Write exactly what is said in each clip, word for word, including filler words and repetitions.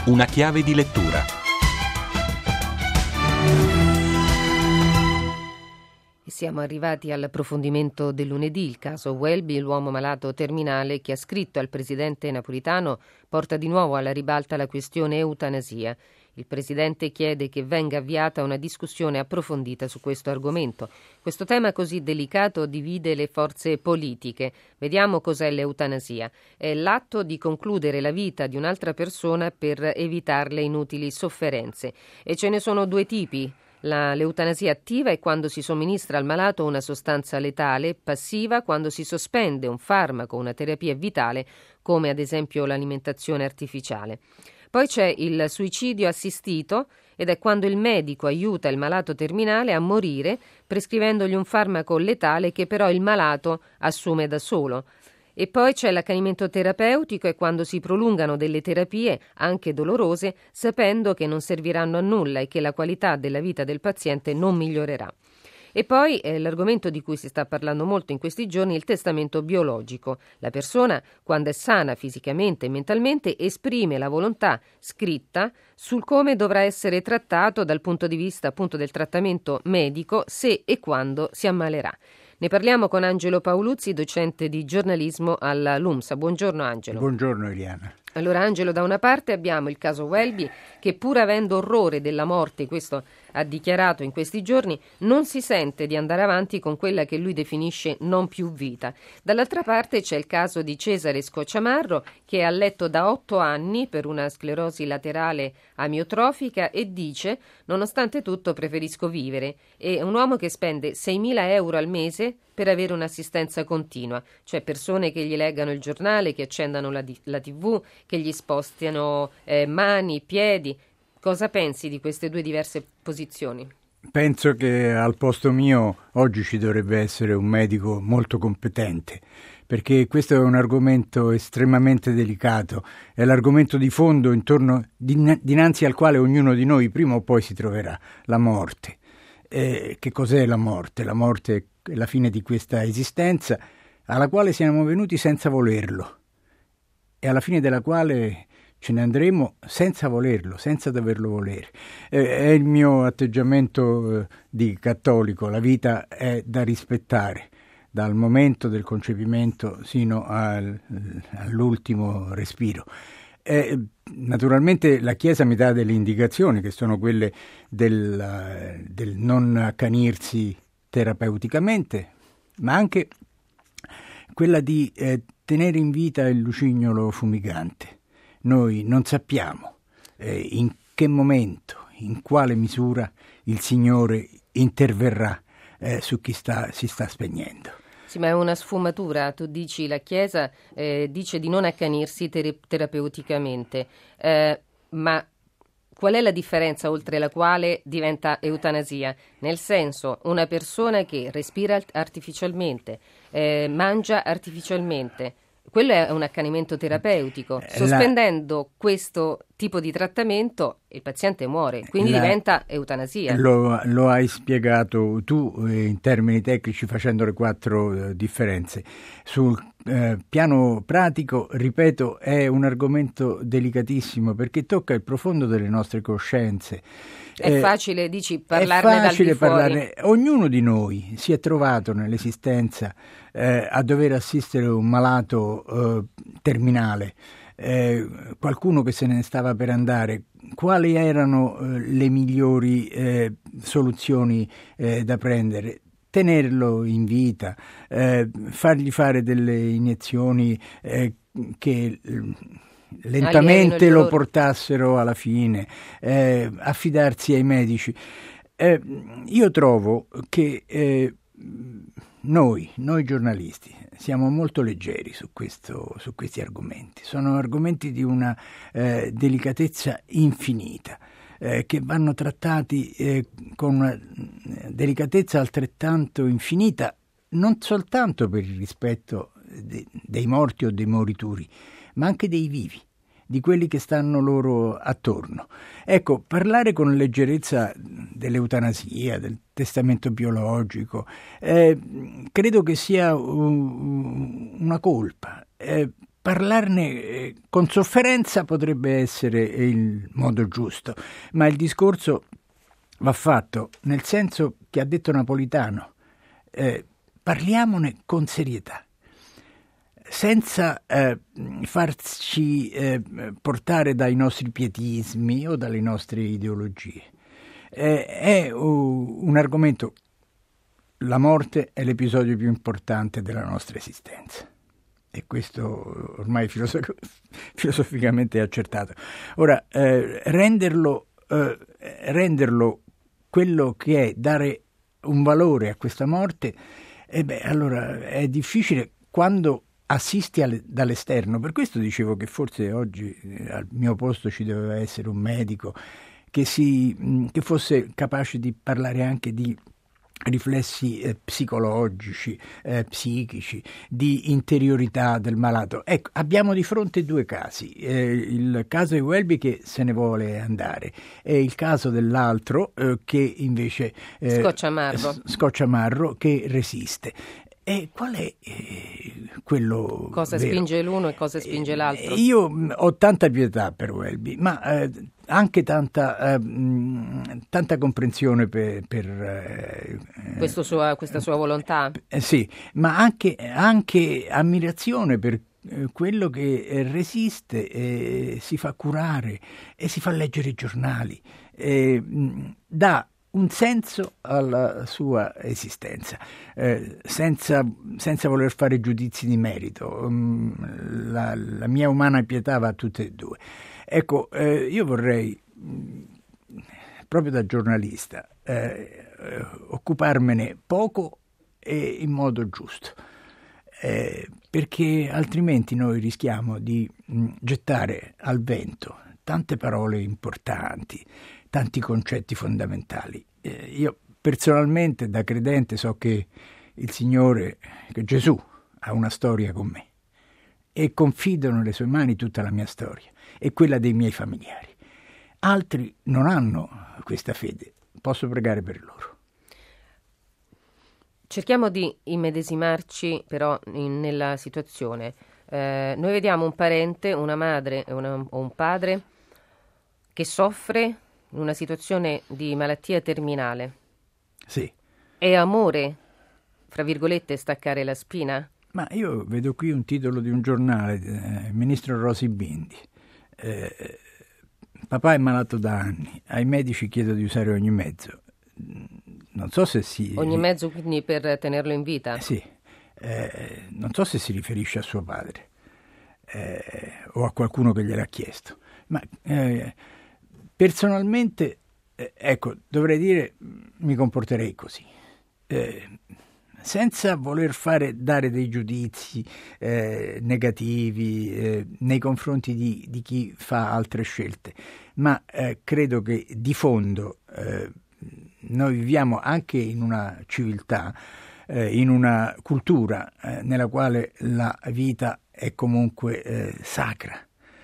Una chiave di lettura. Siamo arrivati all'approfondimento del lunedì. Il caso Welby, l'uomo malato terminale che ha scritto al presidente Napolitano, porta di nuovo alla ribalta la questione eutanasia. Il presidente chiede che venga avviata una discussione approfondita su questo argomento. Questo tema così delicato divide le forze politiche. Vediamo cos'è l'eutanasia. È l'atto di concludere la vita di un'altra persona per evitarle inutili sofferenze. E ce ne sono due tipi. La, l'eutanasia attiva è quando si somministra al malato una sostanza letale, passiva quando si sospende un farmaco, una terapia vitale, come ad esempio l'alimentazione artificiale. Poi c'è il suicidio assistito ed è quando il medico aiuta il malato terminale a morire prescrivendogli un farmaco letale che però il malato assume da solo. E poi c'è l'accanimento terapeutico, è quando si prolungano delle terapie, anche dolorose, sapendo che non serviranno a nulla e che la qualità della vita del paziente non migliorerà. E poi eh, l'argomento di cui si sta parlando molto in questi giorni è il testamento biologico. La persona, quando è sana fisicamente e mentalmente, esprime la volontà scritta sul come dovrà essere trattato dal punto di vista appunto del trattamento medico, se e quando si ammalerà. Ne parliamo con Angelo Paoluzzi, docente di giornalismo alla LUMSA. Buongiorno Angelo. Buongiorno Eliana. Allora Angelo, da una parte abbiamo il caso Welby che, pur avendo orrore della morte, questo ha dichiarato in questi giorni, non si sente di andare avanti con quella che lui definisce non più vita. Dall'altra parte c'è il caso di Cesare Scocciamarro che è a letto da otto anni per una sclerosi laterale amiotrofica e dice: nonostante tutto preferisco vivere. È un uomo che spende seimila euro al mese per avere un'assistenza continua, cioè persone che gli leggano il giornale, che accendano la, la tivù, che gli spostino eh, mani, piedi. Cosa pensi di queste due diverse posizioni? Penso che al posto mio oggi ci dovrebbe essere un medico molto competente, perché questo è un argomento estremamente delicato, è l'argomento di fondo intorno din- dinanzi al quale ognuno di noi prima o poi si troverà, la morte. Eh, che cos'è la morte? La morte è la fine di questa esistenza alla quale siamo venuti senza volerlo e alla fine della quale ce ne andremo senza volerlo, senza doverlo volere. Eh, è il mio atteggiamento eh, di cattolico, la vita è da rispettare dal momento del concepimento sino al, all'ultimo respiro. Eh, naturalmente la Chiesa mi dà delle indicazioni che sono quelle del, del non accanirsi terapeuticamente, ma anche quella di eh, tenere in vita il lucignolo fumigante. Noi non sappiamo eh, in che momento, in quale misura il Signore interverrà eh, su chi sta, si sta spegnendo. Sì, ma è una sfumatura. Tu dici la Chiesa eh, dice di non accanirsi ter- terapeuticamente, eh, ma qual è la differenza oltre la quale diventa eutanasia? Nel senso, una persona che respira artificialmente, eh, mangia artificialmente, quello è un accanimento terapeutico. Sospendendo la... questo tipo di trattamento il paziente muore, quindi la... diventa eutanasia. Lo, lo hai spiegato tu eh, in termini tecnici facendo le quattro eh, differenze. Sul eh, piano pratico, ripeto, è un argomento delicatissimo perché tocca il profondo delle nostre coscienze. È eh, facile, dici, parlarne è facile dal di fuori. Parlarne. Ognuno di noi si è trovato nell'esistenza eh, a dover assistere un malato eh, terminale, eh, qualcuno che se ne stava per andare. Quali erano eh, le migliori eh, soluzioni eh, da prendere? Tenerlo in vita, eh, fargli fare delle iniezioni eh, che lentamente lo portassero alla fine, eh, affidarsi ai medici. Eh, io trovo che eh, noi, noi giornalisti, siamo molto leggeri su, questo, su questi argomenti. Sono argomenti di una eh, delicatezza infinita, eh, che vanno trattati eh, con una delicatezza altrettanto infinita, non soltanto per il rispetto de- dei morti o dei morituri, ma anche dei vivi, di quelli che stanno loro attorno. Ecco, parlare con leggerezza dell'eutanasia, del testamento biologico, eh, credo che sia un, una colpa. Eh, parlarne eh, con sofferenza potrebbe essere il modo giusto, ma il discorso va fatto nel senso che ha detto Napolitano, eh, parliamone con serietà, senza eh, farci eh, portare dai nostri pietismi o dalle nostre ideologie. Eh, è uh, un argomento, la morte è l'episodio più importante della nostra esistenza. E questo ormai filosof- filosoficamente è accertato. Ora, eh, renderlo, eh, renderlo quello che è, dare un valore a questa morte, eh beh, allora è difficile quando assisti alle, dall'esterno. Per questo dicevo che forse oggi eh, al mio posto ci doveva essere un medico che, si, mh, che fosse capace di parlare anche di riflessi eh, psicologici, eh, psichici, di interiorità del malato. Ecco, abbiamo di fronte due casi, eh, il caso di Welby che se ne vuole andare e il caso dell'altro eh, che invece eh, Scocciamarro. Scocciamarro che resiste. E qual è eh, quello cosa vero? Spinge l'uno e cosa spinge l'altro? Io mh, ho tanta pietà per Welby, ma eh, anche tanta, eh, mh, tanta comprensione per, per eh, Questo sua, questa sua volontà? Eh, sì, ma anche, anche ammirazione per eh, quello che eh, resiste, eh, si fa curare e si fa leggere i giornali, eh, mh, dà un senso alla sua esistenza, eh, senza, senza voler fare giudizi di merito. La, la mia umana pietà va a tutte e due. Ecco, eh, io vorrei, proprio da giornalista, eh, occuparmene poco e in modo giusto, eh, perché altrimenti noi rischiamo di mh, gettare al vento tante parole importanti, tanti concetti fondamentali. Eh, io personalmente da credente so che il Signore, che Gesù ha una storia con me e confido nelle sue mani tutta la mia storia e quella dei miei familiari. Altri non hanno questa fede, posso pregare per loro. Cerchiamo di immedesimarci però in, nella situazione. Eh, noi vediamo un parente, una madre una, o un padre che soffre in una situazione di malattia terminale. Sì. È amore, fra virgolette, staccare la spina? Ma io vedo qui un titolo di un giornale, eh, ministro Rosy Bindi. Eh, papà è malato da anni, ai medici chiedo di usare ogni mezzo. Non so se si... Ogni mezzo quindi per tenerlo in vita? Eh, sì. Eh, non so se si riferisce a suo padre eh, o a qualcuno che gliel'ha chiesto. Ma... Eh, Personalmente, eh, ecco, dovrei dire, mi comporterei così, eh, senza voler fare, dare dei giudizi eh, negativi eh, nei confronti di, di chi fa altre scelte, ma eh, credo che di fondo eh, noi viviamo anche in una civiltà, eh, in una cultura eh, nella quale la vita è comunque eh, sacra.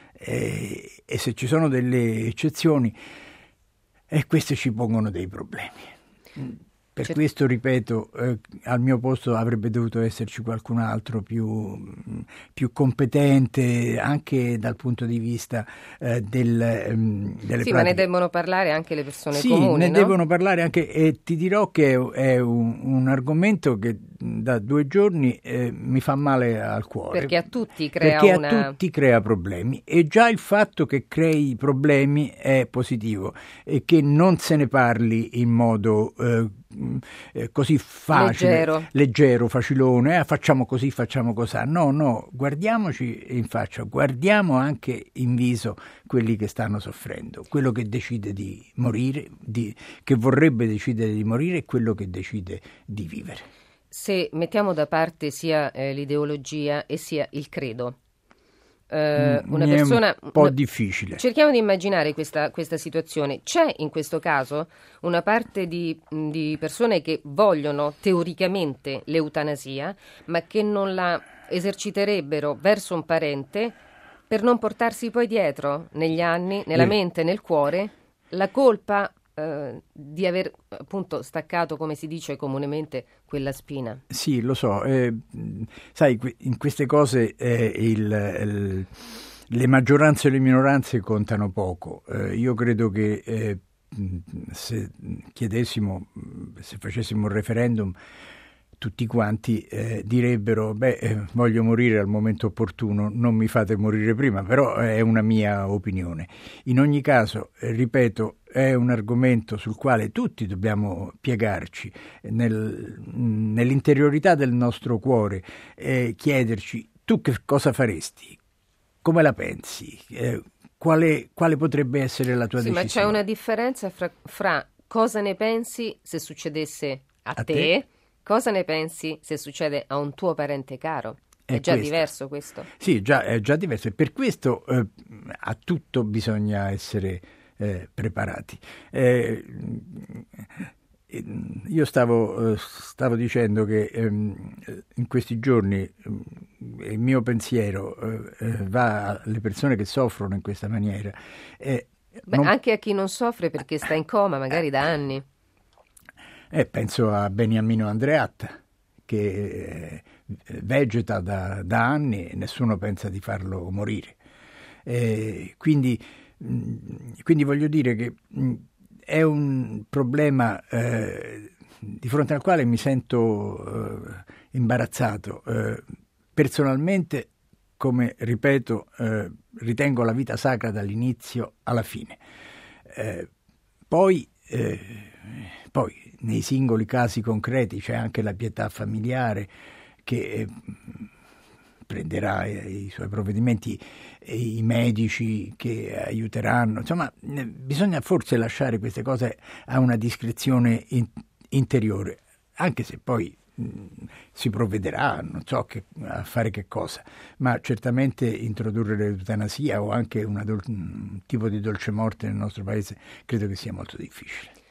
E, e se ci sono delle eccezioni, e queste ci pongono dei problemi. Per certo. Questo, ripeto, eh, al mio posto avrebbe dovuto esserci qualcun altro più, più competente anche dal punto di vista eh, del, um, delle sì, pratiche. Ma ne devono parlare anche le persone sì, comuni, ne no? devono parlare anche, e ti dirò che è un, un argomento che da due giorni eh, mi fa male al cuore. Perché a tutti crea perché una... a tutti crea problemi, e già il fatto che crei problemi è positivo, e che non se ne parli in modo eh, eh, così facile, leggero, leggero facilone, eh, facciamo così, facciamo così. No, no, guardiamoci in faccia, guardiamo anche in viso quelli che stanno soffrendo, quello che decide di morire, di, che vorrebbe decidere di morire, e quello che decide di vivere. Se mettiamo da parte sia eh, l'ideologia e sia il credo, eh, una Mi persona, è un po' una, difficile. Cerchiamo di immaginare questa, questa situazione. C'è in questo caso una parte di, di persone che vogliono teoricamente l'eutanasia, ma che non la eserciterebbero verso un parente per non portarsi poi dietro negli anni, nella eh. mente, nel cuore, la colpa eh, di aver appunto staccato, come si dice comunemente, quella spina. Sì, lo so. Eh, sai, in queste cose eh, il, il, le maggioranze e le minoranze contano poco. Eh, io credo che eh, se chiedessimo, se facessimo un referendum, tutti quanti eh, direbbero beh eh, voglio morire al momento opportuno, non mi fate morire prima, però è una mia opinione. In ogni caso, eh, ripeto, è un argomento sul quale tutti dobbiamo piegarci nel, nell'interiorità del nostro cuore, eh, chiederci tu che cosa faresti, come la pensi, eh, quale, quale potrebbe essere la tua sì, decisione. Ma c'è una differenza fra, fra cosa ne pensi se succedesse a, a te, te? Cosa ne pensi se succede a un tuo parente caro? È, è già questo. diverso questo? Sì, già, è già diverso e per questo eh, a tutto bisogna essere eh, preparati. Eh, io stavo, eh, stavo dicendo che ehm, in questi giorni eh, il mio pensiero eh, va alle persone che soffrono in questa maniera. Eh, Beh, non... Anche a chi non soffre perché sta in coma magari da anni. Eh, penso a Beniamino Andreatta, che eh, vegeta da, da anni e nessuno pensa di farlo morire. Eh, quindi, mh, quindi voglio dire che mh, è un problema eh, di fronte al quale mi sento eh, imbarazzato. Eh, personalmente, come ripeto, eh, ritengo la vita sacra dall'inizio alla fine. Eh, poi, eh, poi nei singoli casi concreti c'è anche la pietà familiare che eh, prenderà i suoi provvedimenti, i medici che aiuteranno. Insomma, bisogna forse lasciare queste cose a una discrezione in, interiore, anche se poi mh, si provvederà, non so che, a fare che cosa, ma certamente introdurre l'eutanasia o anche una dol- un tipo di dolce morte nel nostro paese credo che sia molto difficile.